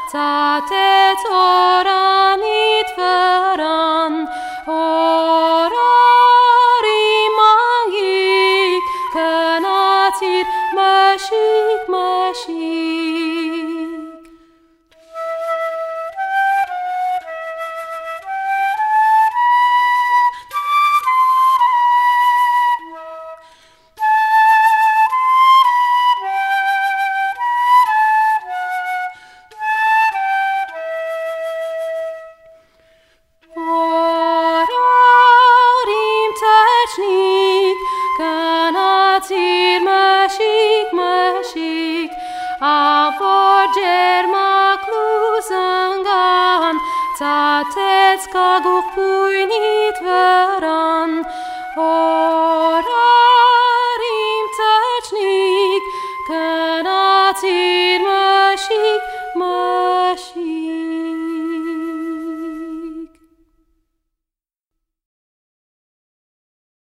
tatet oran it veran, orari magik, kenatir mashik mashik. Kenatir mashik mashik, avoger makluzangan, tatet skaguk puinit veran, orarim technik, kenatir mashik